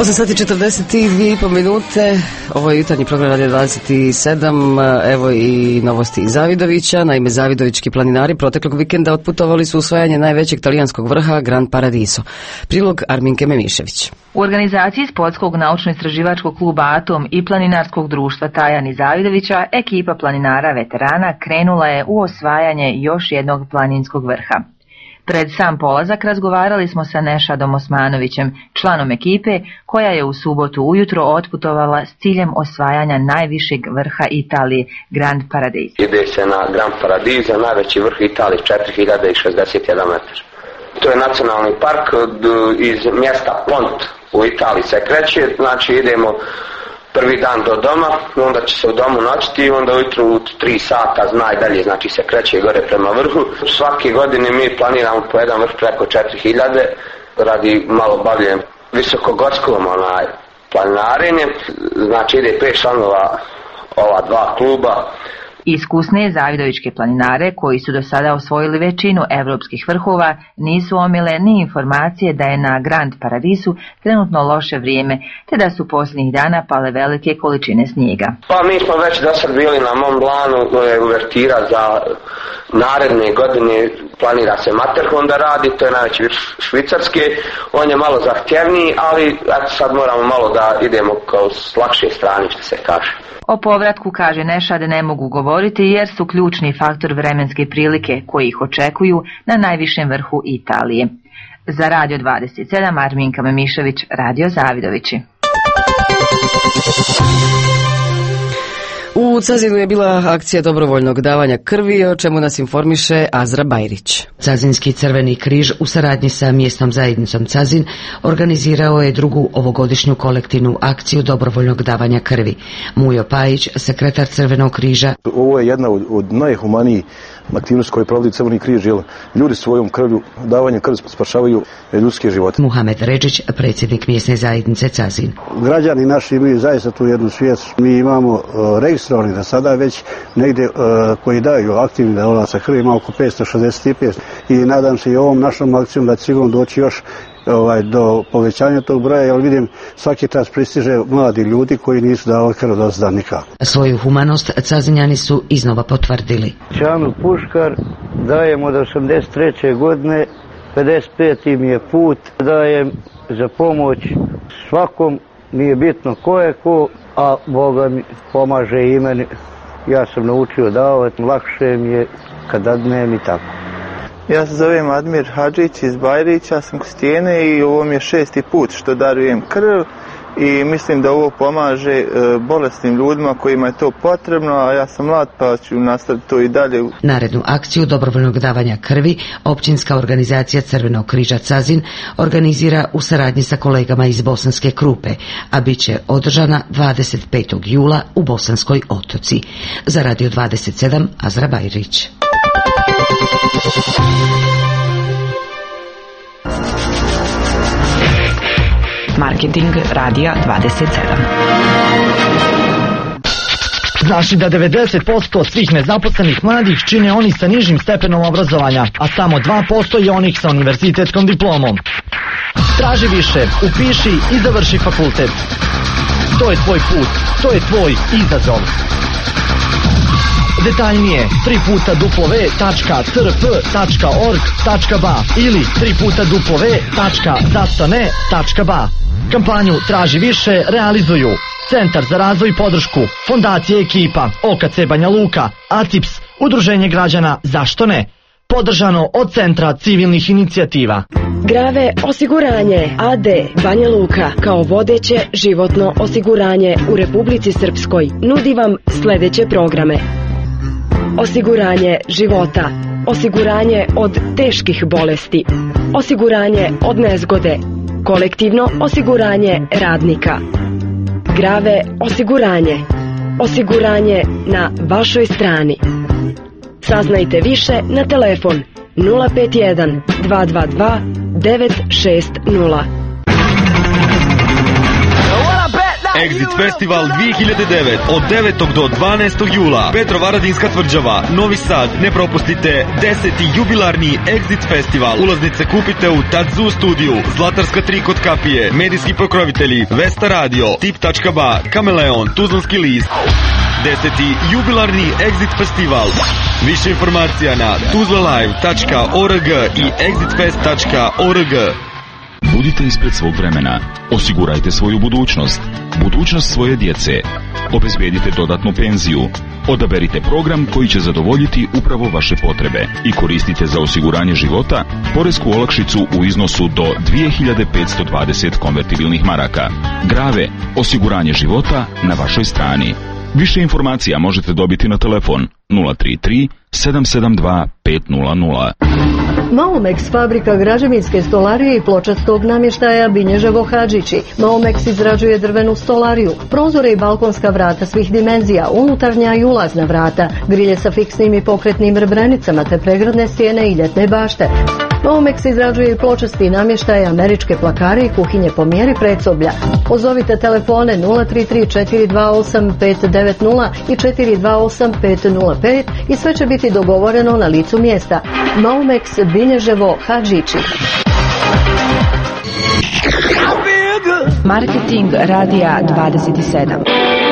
osam sati četrdeset dvije i pol minute, ovo je jutarnji program Radio dvadeset sedam, evo i novosti iz Zavidovića. Naime, zavidovički planinari proteklog vikenda otputovali su usvajanje najvećeg talijanskog vrha Gran Paradiso. Prilog Arminke Memišević. U organizaciji Sportskog naučno-istraživačkog kluba Atom i planinarskog društva Tajan iz Zavidovića, ekipa planinara veterana krenula je u osvajanje još jednog planinskog vrha. Pred sam polazak razgovarali smo sa Nešadom Osmanovićem, članom ekipe koja je u subotu ujutro otputovala s ciljem osvajanja najvišeg vrha Italije, Grand Paradiso. Ide se na Grand Paradiso, najveći vrh Italije, četiri hiljade šezdeset jedan metar. To je nacionalni park iz mjesta Pont u Italiji se kreće, znači idemo prvi dan do doma, onda će se u domu noćiti i onda ujutru u tri sata najdalje, znači se kreće gore prema vrhu. Svake godine mi planiramo po jedan vrh preko četiri hiljade radi malo bavljenja visokogorskom onaj planinarenjem, znači ide pet članova ova dva kluba. Iskusne zavidovičke planinare koji su do sada osvojili većinu evropskih vrhova nisu omile ni informacije da je na Grand Paradisu trenutno loše vrijeme, te da su posljednjih dana pale velike količine snijega. Pa mi smo već do sad bili na Mont Blancu, to je uvertira za naredne godine, planira se Matterhorn da radi, to je najveći vrh Švicarske, on je malo zahtjevniji, ali eto sad moramo malo da idemo kao s lakše strane, što se kaže. O povratku, kaže Nešad, ne mogu govoriti jer su ključni faktor vremenske prilike koji ih očekuju na najvišem vrhu Italije. Za Radio dvadeset sedam, Arminka Memišević, Radio Zavidovići. U Cazinu je bila akcija dobrovoljnog davanja krvi, o čemu nas informiše Azra Bajrić. Cazinski Crveni križ u saradnji sa mjesnom zajednicom Cazin organizirao je drugu ovogodišnju kolektivnu akciju dobrovoljnog davanja krvi. Mujo Pajić, sekretar Crvenog križa. Ovo je jedna od, od najhumanijih aktivnosti koje provodi Crveni križ, jer ljudi svojom krvlju, davanjem krvi spašavaju ljudske živote. Muhamed Redžić, predsjednik mjesne zajednice Cazin. Građani naši imaju zaista tu jednu svijest. Mi imamo uh, registrovani da sada već negdje uh, koji daju aktivni davalaca krvi, ima oko petsto šezdeset pet i nadam se i ovom našom akcijom da će sigurno doći još ovaj, do povećanja tog broja, jer vidim svaki čas pristiže mladi ljudi koji nisu davali krv do sada nikako. Svoju humanost Cazinjani su iznova potvrdili. Čanu Puškar dajem od osamdeset treće godine, pedeset peti mi je put, dajem za pomoć svakom, nije bitno ko je ko, a Boga mi pomaže i meni. Ja sam naučio davati, lakše mi je kad dadnem i tako. Ja se zovem Admir Hadžić iz Bajrića, sam kristijene i ovo mi je šesti put što darujem krv i mislim da ovo pomaže e, bolesnim ljudima kojima je to potrebno, a ja sam mlad pa ću nastaviti to i dalje. Narednu akciju dobrovoljnog davanja krvi općinska organizacija Crvenog križa Cazin organizira u saradnji sa kolegama iz Bosanske Krupe, a bit će održana dvadeset petog jula u Bosanskoj Otoci. Za Radio dvadeset sedam, Azra Bajrić. Marketing Radija dvadeset sedam. Znaš li da devedeset posto svih nezaposlenih mladih čine oni sa nižim stepenom obrazovanja, a samo dva posto je onih sa univerzitetskom diplomom? Traži više, upiši i završi fakultet. To je tvoj put, to je tvoj izazov. Detaljnije tri puta w tačka c r p tačka org tačka b a ili tri puta w tačka zastane tačka b a. Kampanju Traži više realizuju Centar za razvoj i podršku, Fondacija Ekipa, O K C Banja Luka, A C I P S, Udruženje građana Zašto ne? Podržano od Centra civilnih inicijativa. Grave osiguranje A D Banja Luka kao vodeće životno osiguranje u Republici Srpskoj nudi vam sljedeće programe. Osiguranje života, osiguranje od teških bolesti, osiguranje od nezgode, kolektivno osiguranje radnika. Grave osiguranje, osiguranje na vašoj strani. Saznajte više na telefon nula pet jedan dva dva dva devet šest nula. Exit Festival dvije hiljade devet od devetog do dvanaestog jula. Petrovaradinska tvrđava, Novi Sad. Ne propustite deseti jubilarni Exit Festival. Ulaznice kupite u Tadzu studiju, Zlatarska tri kod kapije, medijski pokrovitelji Vesta Radio, Tip točka ba, Kameleon, Tuzlanski list. Deseti jubilarni Exit Festival. Više informacija na tuzlalive točka org i exitfest točka org. Budite ispred svog vremena. Osigurajte svoju budućnost. Budućnost svoje djece. Obezbedite dodatnu penziju. Odaberite program koji će zadovoljiti upravo vaše potrebe i koristite za osiguranje života poresku olakšicu u iznosu do dvije hiljade petsto dvadeset konvertibilnih maraka. Grave, osiguranje života na vašoj strani. Više informacija možete dobiti na telefon nula tri tri sedam sedam dva pet nula nula. Maomex, fabrika građevinske stolarije i pločastog namještaja Binježevo Hadžići. Maomex izrađuje drvenu stolariju, prozore i balkonska vrata svih dimenzija, unutarnja i ulazna vrata, grilje sa fiksnim i pokretnim rebrenicama te pregradne stijene i ljetne bašte. Maomex izrađuje i pločasti namještaj, američke plakare i kuhinje po mjeri predsoblja. Pozovite telefone nula tri tri četiri dva osam pet devet nula i četiri dva osam pet nula pet i sve će biti dogovoreno na licu mjesta. Maomex, Binježevo, Hadžići. Marketing radija dvadeset sedam.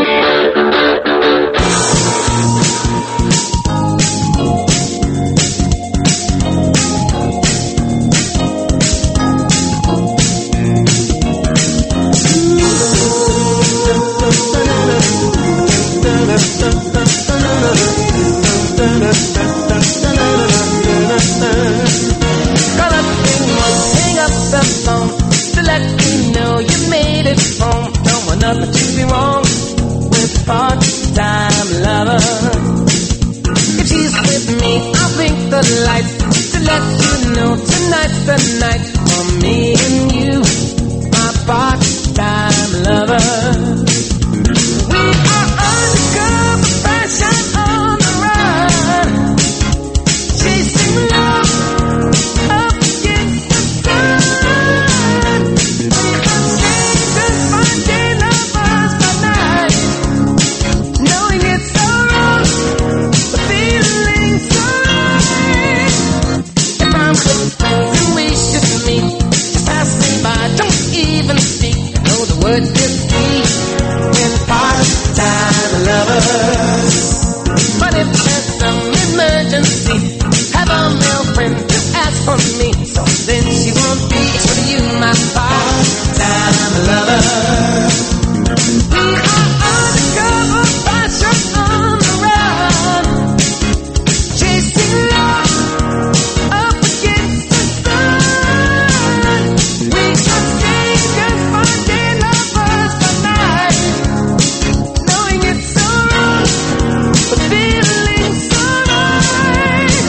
Nothing to be wrong with part-time lover. If she's with me, I'll blink the lights to let you know tonight's the night for me and you, my part-time lover. We are undercover fashion on the run, chasing love up against the sun. We are strangers finding lovers by night, knowing it's so wrong, but feeling so right. If I'm hooked, then we should meet. Just pass me by, don't even speak. I know the words get sweet when part-time lovers. But if there's some emergency, have a male friend to ask for me, so then she won't be for you, my part-time lover. We are undercover fashion on the run, chasing love up against the sun. We are strangers finding lovers by night, knowing it's so wrong, but feeling so right.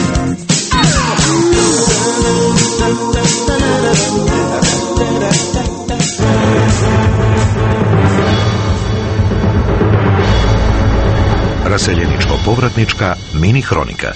Raseljeničko-povratnička mini hronika.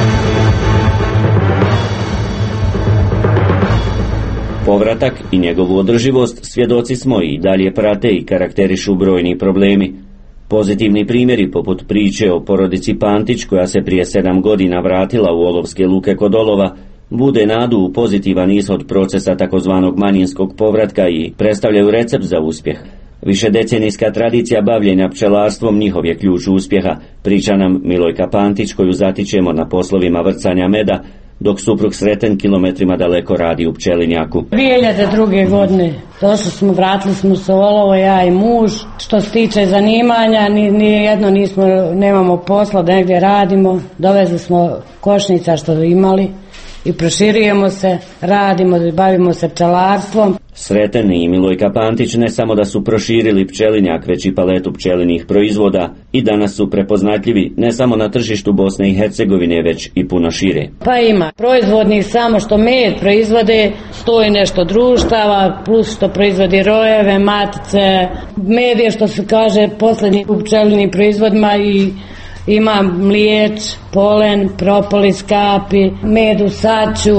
Povratak i njegovu održivost svjedoci smo i dalje prate i karakterišu brojni problemi. Pozitivni primjeri poput priče o porodici Pantić koja se prije sedam godina vratila u olovske luke kod Olova bude nadu u pozitivan ishod procesa takozvanog manjinskog povratka i predstavljaju recept za uspjeh. Višedecenijska tradicija bavljenja pčelarstvom njihov je ključ uspjeha, priča nam Milojka Pantić koju zatičemo na poslovima vrcanja meda, dok suprug Sreten kilometrima daleko radi u pčelinjaku. dvije hiljade druge. godine došli smo, vratili smo se u Olovo, ja i muž. Što se tiče zanimanja, ni, ni jedno nismo, nemamo posla da negdje radimo. Dovezli smo košnica što imali i proširujemo se, radimo, bavimo se pčelarstvom. Sreten i Milojka Pantić ne samo da su proširili pčelinjak, već i paletu pčelinih proizvoda i danas su prepoznatljivi ne samo na tržištu Bosne i Hercegovine, već i puno šire. Pa ima proizvodnih samo što med proizvode, stoji nešto društava, plus što proizvodi rojeve, matice, med je što se kaže posljednji u pčelinim proizvodima i ima mliječ, polen, propolis, kapi, med u saču,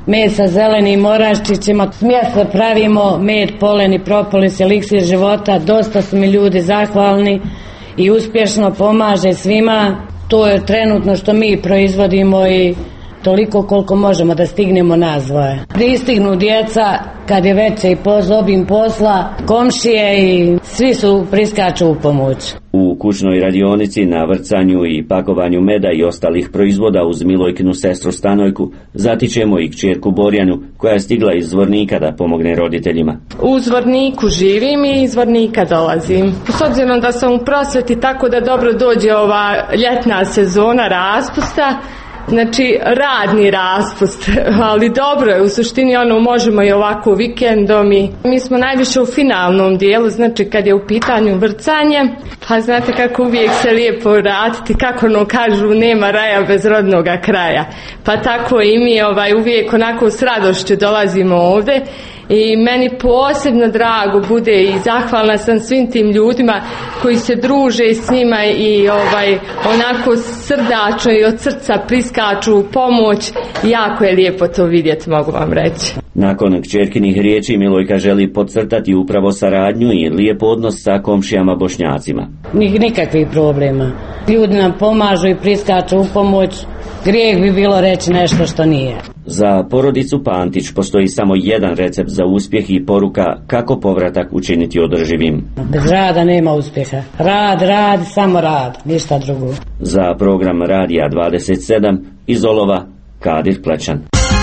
med sa zelenim oraščićima. Smjese pravimo, med, polen i propolis, eliksir života. Dosta su mi ljudi zahvalni i uspješno pomaže svima. To je trenutno što mi proizvodimo i toliko koliko možemo da stignemo nazvoje. Pristignu djeca kad je veće i poz, obim posla, komšije i svi su priskaču u pomoć. U kućnoj radionici na vrcanju i pakovanju meda i ostalih proizvoda uz Milojkinu sestru Stanojku zatičemo i kćerku Borjanu koja je stigla iz Zvornika da pomogne roditeljima. U Zvorniku živim i iz Zvornika dolazim. S obzirom da sam u prosvjeti tako da dobro dođe ova ljetna sezona raspusta, znači radni raspust, ali dobro je, u suštini ono možemo i ovako vikendom i mi smo najviše u finalnom dijelu, znači kad je u pitanju vrcanje, pa znate kako uvijek se lijepo vratiti, kako ono kažu nema raja bez rodnoga kraja, pa tako i mi ovaj, uvijek onako s radošću dolazimo ovdje. I meni posebno drago bude i zahvalna sam svim tim ljudima koji se druže s njima i ovaj onako srdačno i od srca priskaču u pomoć. Jako je lijepo to vidjeti, mogu vam reći. Nakon kćerkinih riječi Milojka želi podcrtati upravo saradnju i lijep odnos sa komšijama Bošnjacima. Nik, nikakvih problema. Ljudi nam pomažu i priskaču u pomoć. Grijeh bi bilo reći nešto što nije. Za porodicu Pantić postoji samo jedan recept za uspjeh i poruka kako povratak učiniti održivim. Bez rada nema uspjeha. Rad, rad, samo rad, ništa drugo. Za program Radija dvadeset sedam iz Olova, Kadir Klečan.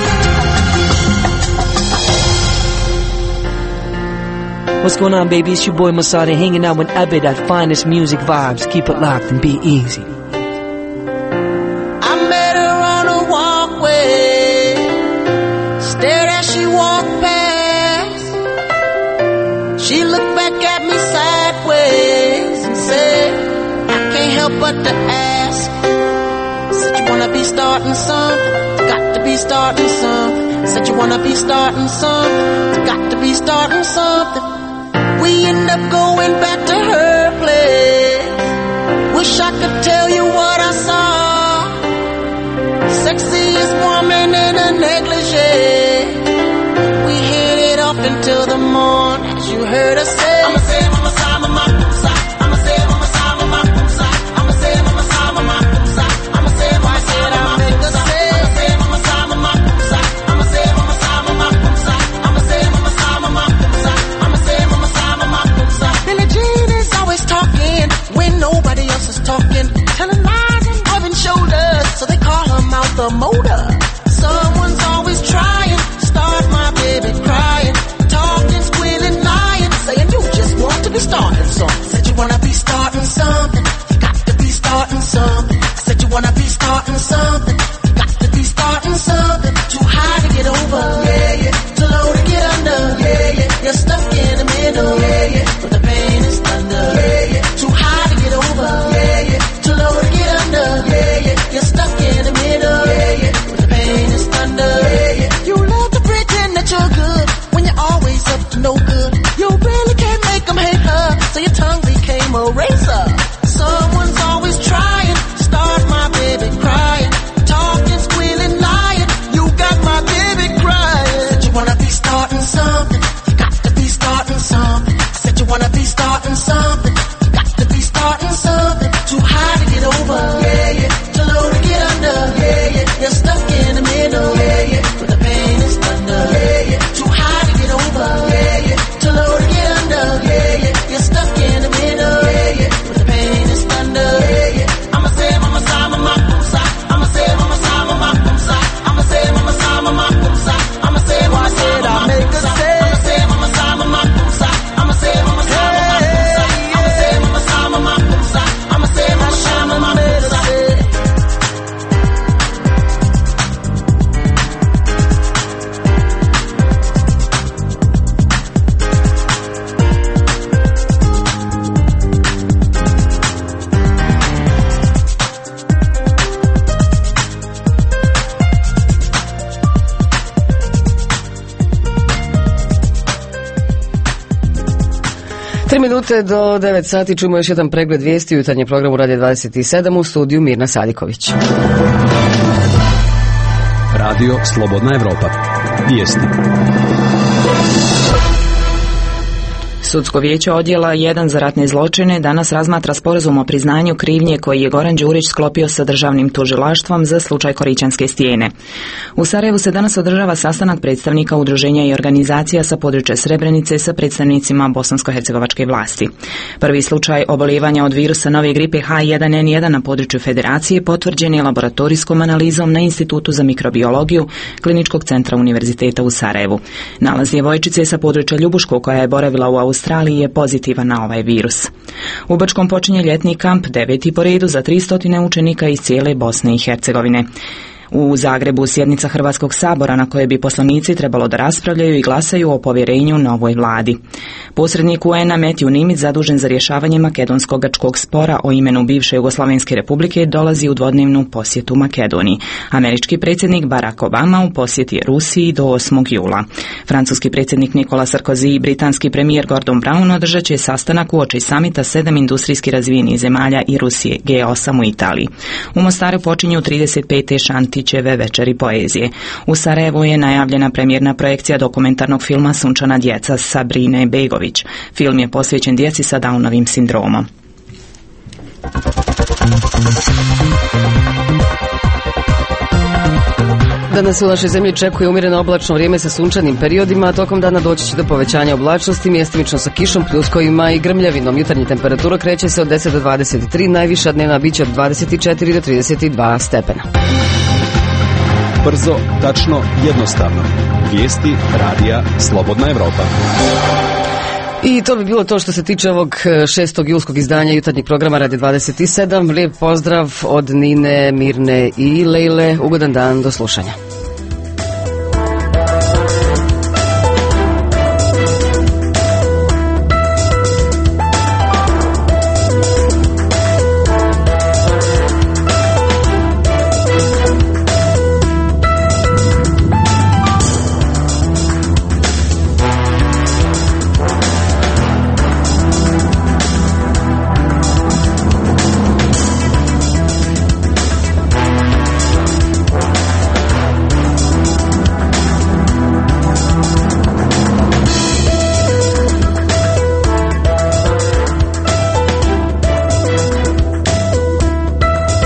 What's going on, baby? It's your boy Masada hanging out with Abed at Finest Music Vibes. Keep it locked and be easy. She looked back at me sideways and said, I can't help but to ask. Said you wanna be starting something, got to be starting something. Said you wanna be starting something, got to be starting something. We end up going back to her place. Wish I could tell you what I saw. Sexiest woman in a negligee. We hit it off until the morning. You heard her say, I'ma say, I'ma say, I'ma say, I'ma say, I'ma say, I'ma say, I'ma say, I'ma say, I'ma say, I'ma say, I'ma say, I'ma make her say, I'ma say, I'ma say, I'ma say, I'ma say, I'ma say, I'ma say, I'ma say, I'ma say, I'ma say, I'ma say. Billie Jean is always talking when nobody else is talking, telling lies and rubbing shoulders, so they call her mouth the motor. Someone's always trying to start my baby crying, talking, squealing, lying, saying you just want to be starting something. Said you wanna be starting something, you got to be starting something. Said you wanna be starting something, you got to be starting something. Too high to get over, yeah, yeah. Too low to get under, yeah, yeah. You're stuck in the middle, yeah, yeah. But the pain is thunder, yeah, yeah. Too high to get over, yeah, yeah. Too low to get under, yeah, yeah. You're stuck in the middle, yeah, yeah. But the pain is thunder, yeah, yeah. You love to pretend that you're good when you're always up to no good. You really can't make them hate her, so your tongue became a razor. Someone's always trying to start my baby crying, talking, squealing, lying. You got my baby crying. Said you wanna be starting something, you got to be starting something. Said you wanna be starting something, you got to be starting something. Too high to get over, yeah, yeah. Too low to get under, yeah, yeah. You're stuck in the middle, yeah, yeah. But the pain is thunder, yeah, yeah. Too high to get over, yeah, yeah. Too low to get under, yeah, yeah. You're stuck in the middle, yeah, yeah. But the pain is thunder, yeah, yeah. I'ma say, I'ma say, I'ma say, I'ma say, I'ma say, I'ma say, I'ma say, I'ma say, I'ma say, I'ma say, I'ma say, I'ma make her say, I'ma say, I'ma say, I'ma say, I'ma say, I'ma say, I'ma say, I'ma say, I'ma say, I'ma say, I'ma say, I'ma say, I'ma make her say. Tri minute do devet sati čujemo još jedan pregled vijesti u jutarnjem programu Radija dvadeset sedam u studiju Mirna Sadiković. Radio Slobodna Evropa. Vijesti. Sudsko vijeće odjela jedan za ratne zločine danas razmatra sporazum o priznanju krivnje koji je Goran Đurić sklopio sa državnim tužilaštvom za slučaj Korićanske stijene. U Sarajevu se danas održava sastanak predstavnika udruženja i organizacija sa područja Srebrenice sa predstavnicima bosansko-hercegovačke vlasti. Prvi slučaj obolijevanja od virusa nove gripe H jedan N jedan na području federacije potvrđen je laboratorijskom analizom na Institutu za mikrobiologiju Kliničkog centra Univerziteta u Sarajevu. Nalaz djevojčice sa područja Ljubuško koja je boravila u Australiji Australiji je pozitivan na ovaj virus. U Brčkom počinje ljetni kamp, deveti po redu za tristo učenika iz cijele Bosne i Hercegovine. U Zagrebu sjednica Hrvatskog sabora na kojoj bi poslanici trebalo da raspravljaju i glasaju o povjerenju novoj vladi. Posrednik U N-a Matthew Nimitz, zadužen za rješavanje makedonsko-grčkog spora o imenu bivše Jugoslavenske republike, dolazi u dvodnevnu posjetu Makedoniji. Američki predsjednik Barack Obama u posjeti je Rusiji do osmog jula. Francuski predsjednik Nicolas Sarkozy i britanski premijer Gordon Brown održat će sastanak uoči samita sedam industrijski razvijenih zemalja i Rusije G osam u Italiji. U Mostaru počinju trideset pete Šantićeve večeri poezije. U Sarajevu je najavljena premijerna projekcija dokumentarnog filma Sunčana djeca Sabrine Begović. Film je posvećen djeci sa Downovim sindromom. Danas u našoj zemlji čekuje umjereno oblačno vrijeme sa sunčanim periodima, a tokom dana doći će do povećanja oblačnosti, mjestimično sa kišom, pljuskovima i grmljavinom. Jutarnja temperatura kreće se od deset do dvadeset tri, najviša dnevna biće od dvadeset četiri do trideset dva stepena. Brzo, tačno, jednostavno. Vijesti radija Slobodna Evropa. I to bi bilo to što se tiče ovog šestog julskog izdanja jutarnjeg programa Radi dvadeset sedam. Lijep pozdrav od Nine, Mirne i Lejle. Ugodan dan, do slušanja.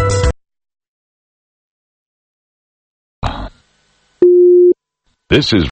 This is